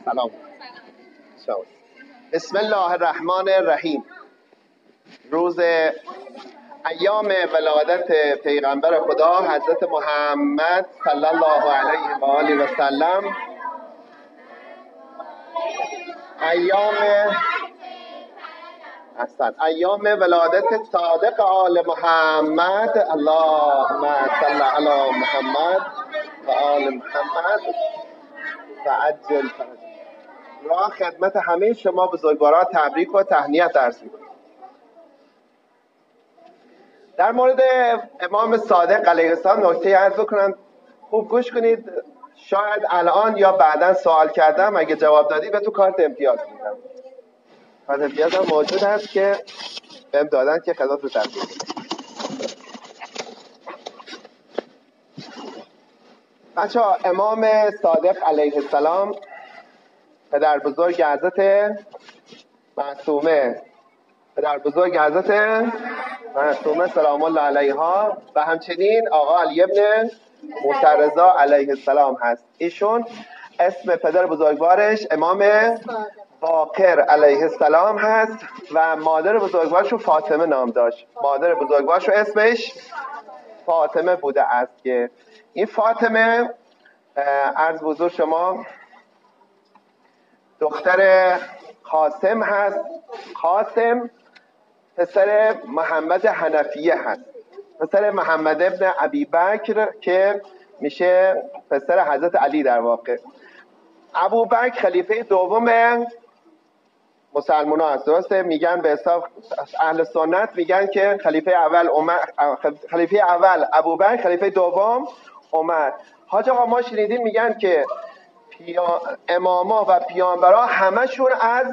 سلام. بسم الله الرحمن الرحیم. روز ایام ولادت پیغمبر خدا حضرت محمد صلی الله علیه و آله و سلم، ایام ولادت صادق آل محمد، اللهم صل علی محمد و آل محمد و عجل فرجهم. را خدمت همه شما بزرگواران تبریک و تهنیت عرض می‌کنم. در مورد امام صادق علیه السلام نکته عرض بکنم، خوب گوش کنید. شاید الان یا بعدا سوال کردم، اگه جواب دادی به تو کارت امتیاز میدم. کارت امتیاز هم موجود هست که بهم دادن که خدمت رو تقدیم کنم. بچه‌ها، امام صادق علیه السلام پدر بزرگ حضرت معصومه، سلام الله علیها، و همچنین آقا علی ابن موسی رضا علیه السلام هست. ایشون اسم پدر بزرگوارش امام باقر علیه السلام هست و مادر بزرگوارش رو فاطمه نام داشت. مادر بزرگوارش رو اسمش فاطمه بوده است که این فاطمه عرض بزرگ شما دختر قاسم هست. قاسم پسر محمد حنفیه هست، پسر محمد ابن ابی بکر که میشه پسر حضرت علی. در واقع ابو بکر خلیفه دوم مسلمان ها هست، درسته؟ میگن به حساب اهل سنت میگن که خلیفه اول ابو بکر، خلیفه دوم عمر. حاج آقا ما شنیدیم میگن که اماما و پیامبرا همشون از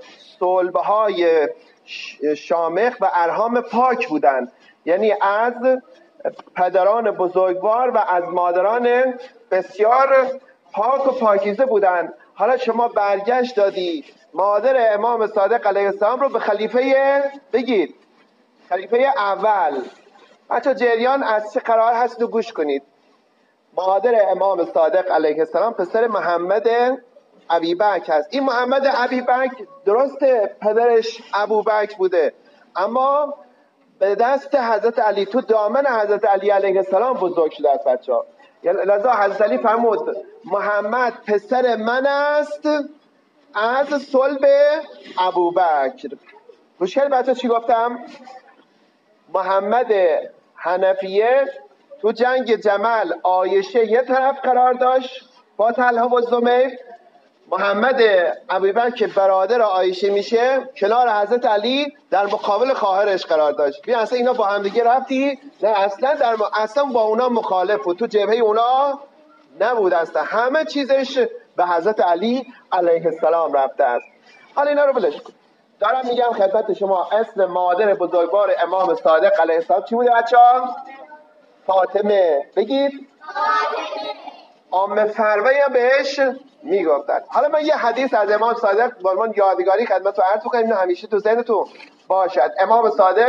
صلبهای شامخ و ارحام پاک بودن، یعنی از پدران بزرگوار و از مادران بسیار پاک و پاکیزه بودن. حالا شما برگشت دادی مادر امام صادق علیه السلام رو به خلیفه بگید، خلیفه اول. بچه جریان از چه قرار هست رو گوش کنید. مادر امام صادق علیه السلام پسر محمد ابی بکر هست. این محمد ابی بکر درسته پدرش ابو بکر بوده، اما به دست حضرت علی، تو دامن حضرت علی علیه السلام بزرگ شده است بچه‌ها. لذا حضرت علی فرمود محمد پسر من است از صلب ابو بکر. گوش کنید بچه‌ها چی گفتم؟ محمد حنفیه تو جنگ جمل عایشه یه طرف قرار داشت با طلحه و زبیر. محمد ابوبکر برادر عایشه میشه کنار حضرت علی در مقابل خواهرش قرار داشت. ببین اصلا اینا با هم دیگه ربطی نه، اصلا با اونا مخالف بود، تو جبهه اونا نبود، اصلا همه چیزش به حضرت علی علیه السلام ربطه است. حالا اینا رو بلش کن. دارم میگم خدمت شما اسم مادر بزرگوار امام صادق علیه السلام چی بوده بچه‌ها؟ فاطمه. بگید عام فروه هم بهش میگفتن. حالا من یه حدیث از امام صادق به عنوان یادگاری خدمت رو عرض بکنم، اینو همیشه تو ذهنتون باشد. امام صادق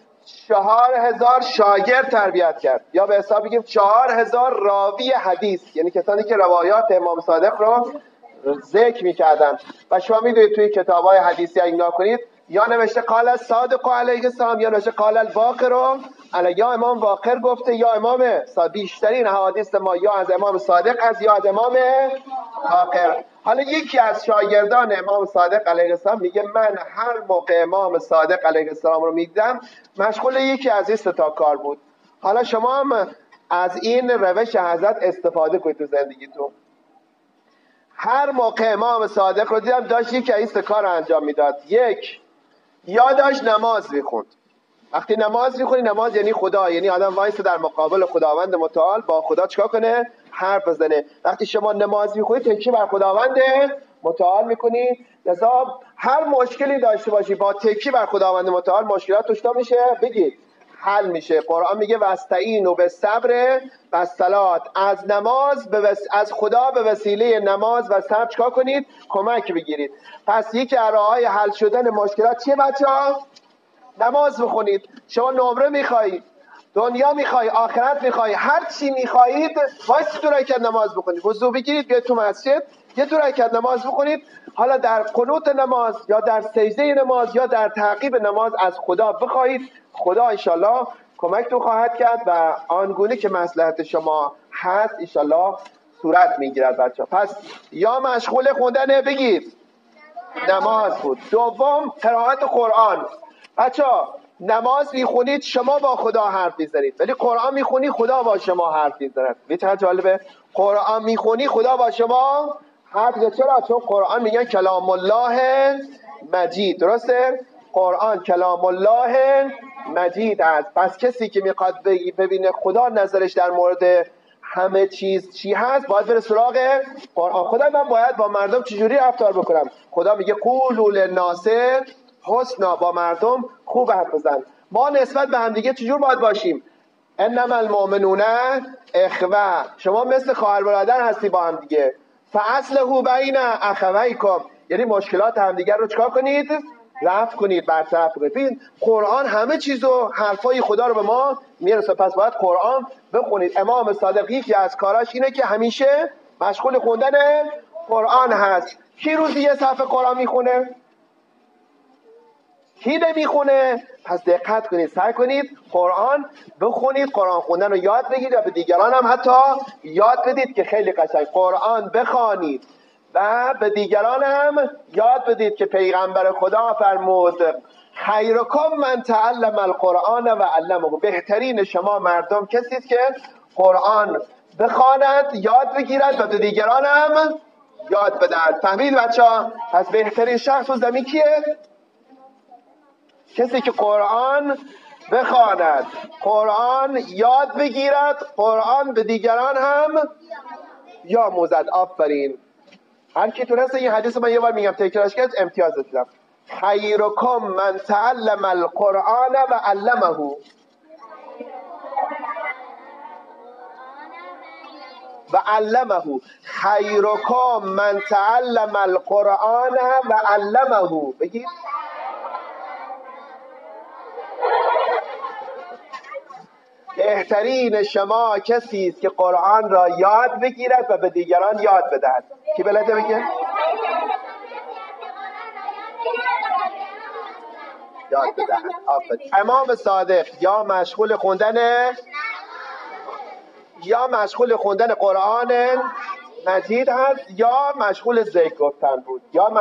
4000 شاگرد تربیت کرد، یا به حساب بگیم 4000 راوی حدیث، یعنی کسانی که روایات امام صادق رو ذکر میکردن. و شما میدونید توی کتاب‌های حدیثی اگه نگاه کنید یا نوشته قال الصادق علیه السلام یا نوشته قال الباقر علیه، یا امام باقر گفته یا امام صادق. بیشترین حدیث ما یا از امام صادق است یا از امام باقر. حالا یکی از شاگردان امام صادق علیه السلام میگه من هر موقع امام صادق علیه السلام رو میدیدم مشغول یکی از این 3 تا کار بود. حالا شما هم از این روش حضرت استفاده کنید تو زندگیتون. هر موقع امام صادق رو دیدم داشت یکی از این 3 کار رو انجام میداد. یک، یا داشت نماز میخوند. وقتی نماز میخونی، نماز یعنی خدا، یعنی آدم وایسه در مقابل خداوند متعال با خدا چیکار کنه؟ حرف بزنه. وقتی شما نماز میخونی تکیه بر خداوند متعال میکنی. لذا هر مشکلی داشته باشی با تکیه بر خداوند متعال مشکلات توش میشه بگید حل میشه. قرآن میگه واستعینوا بالصبر والصلاة، از نماز از خدا به وسیله نماز و صبر چیکار کنید؟ کمک بگیرید. پس یکی از راه‌های حل شدن مشکلات چیه بچه‌ها؟ نماز بخونید. شما نمره میخوایی، دنیا میخوای، آخرت میخوای، هر چی میخواهید وایسی 2 رکعت نماز بخونید، وضو بگیرید بیاید تو مسجد 2 رکعت نماز بخونید. حالا در قنوت نماز یا در سجده نماز یا در تعقیب نماز از خدا بخواهید، خدا انشالله کمکتون خواهد کرد و آنگونه که مصلحت شما هست انشالله صورت میگیرد. بچه پس یا مشغول خوندن بگید نماز بود. دوم قرائت قرآن. بچه نماز میخونید شما با خدا حرف میزنید، ولی قرآن میخونی خدا با شما حرف میزند. چقدر جالبه، قرآن میخونی خدا با شما حرف میزند. چرا؟ چون قرآن میگن کلام الله مجید، درسته؟ قرآن کلام الله مجید است. پس کسی که میخواد ببینه خدا نظرش در مورد همه چیز چی هست باید بره سراغ قرآن. خدا من باید با مردم چجوری رفتار بکنم؟ خدا میگه قولوا للناس حسنا، با مردم خوب حرف بزن. ما نسبت به هم دیگه چجور باید باشیم؟ انما المؤمنون اخوه، شما مثل خواهر برادر هستی با هم دیگه. فاصلحوا بین اخویکم، یعنی مشکلات هم دیگه رو چیکار کنید؟ رفع کنید، برطرف کنید. ببین قرآن همه چیزو حرفای خدا رو به ما میرسه، پس باید قرآن بخونید. امام صادقی که از کاراش اینه که همیشه مشغول خوندن قرآن هست. کی روزی 1 صفحه قرآن میخونه؟ کی نمیخونه؟ پس دقت کنید، سعی کنید قرآن بخونید، قرآن خوندن رو یاد بگیرید و به دیگران هم حتی یاد بدید که خیلی قشنگ قرآن بخوانید و به دیگران هم یاد بدید که پیغمبر خدا فرمود خیرکم من تعلم القرآن و علمه، بهترین شما مردم کسی است که قرآن بخواند، یاد بگیرد و به دیگران هم یاد بدهد. فهمید بچه‌ها؟ پس بهترین شخص و زمین کیه؟ کسی که قرآن بخواند، قرآن یاد بگیرد، قرآن به دیگران هم یاموزد. آفرین. هر کی تونسته این حدیث من یه بار میگم تکرارش کرد امتیاز میدم. خیرکم من تعلم القرآن و علمه و علمه. خیرکم من تعلم القرآن و علمه. بگید بهترین شما کسی است که قرآن را یاد بگیرد و به دیگران یاد بدهد. کی بلده بگه؟ یاد بدهد. آفرین. امام صادق یا مشغول خوندن قرآن مجید هست یا مشغول ذکر گفتن بود،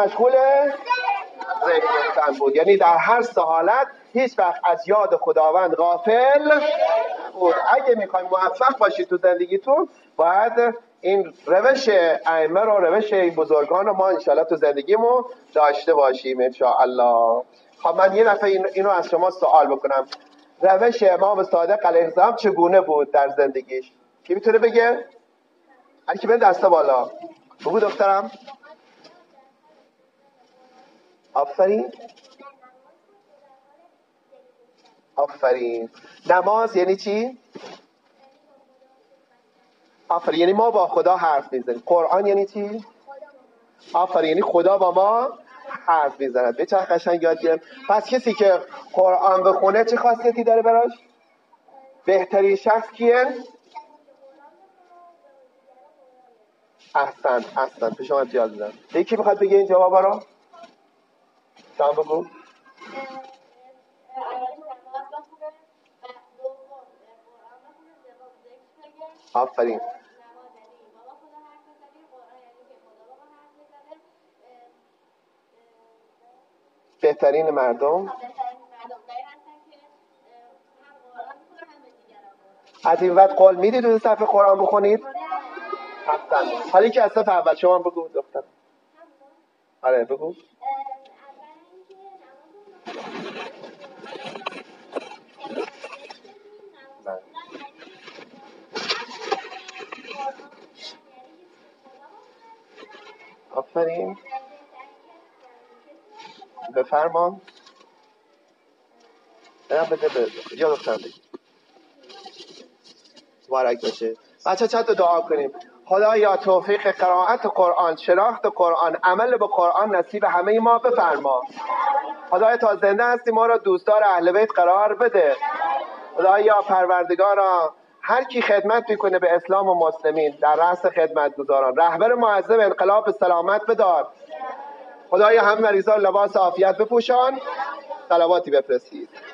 یعنی در هر 3 حالت هیچ وقت از یاد خداوند غافل بود. اگه میخوایم موفق باشید تو زندگیتون باید این روش ائمه رو، روش این بزرگان رو ما انشاءالله تو زندگیمون داشته باشیم انشاءالله. خب من یه دفعه اینو از شما سوال بکنم، روش امام صادق علیه السلام چگونه بود در زندگیش؟ کی میتونه بگه؟ هر کی بده دست بالا. بگو دخترم. آفرین. نماز یعنی چی؟ آفرین، یعنی ما با خدا حرف میزنیم. قرآن یعنی چی؟ آفرین، یعنی خدا با ما حرف میزند. به چه قشنگ یاد گرفت. پس کسی که قرآن بخونه چه خاصیتی داره براش؟ بهترین شخص کیه؟ احسن به شما امتیاز میدم. یکی میخواد بگه این جوابا رو؟ شما بگو. آفرین. بهترین مردم از این وقت قول میدید دو صفحه قرآن بخونید؟ احسن. حالی که از صفحه اول شما بگو دختر. آره بگو. آفرین. بفرمان. بده یا دختر بگی. مبارک باشه. بچه چند تا دعا کنیم. خدایا توفیق قرائت قرآن، شناخت قرآن، عمل به قرآن نصیب همه ما بفرما. خدایا تا زنده هستی ما را دوستدار اهل بیت قرار بده. خدایا پروردگارا هر کی خدمت میکنه به اسلام و مسلمین در رأس خدمتگزاران، رهبر معظم انقلاب سلامت بدار. خدایا هم مریضان لباس عافیت بپوشان. صلواتی بفرستید.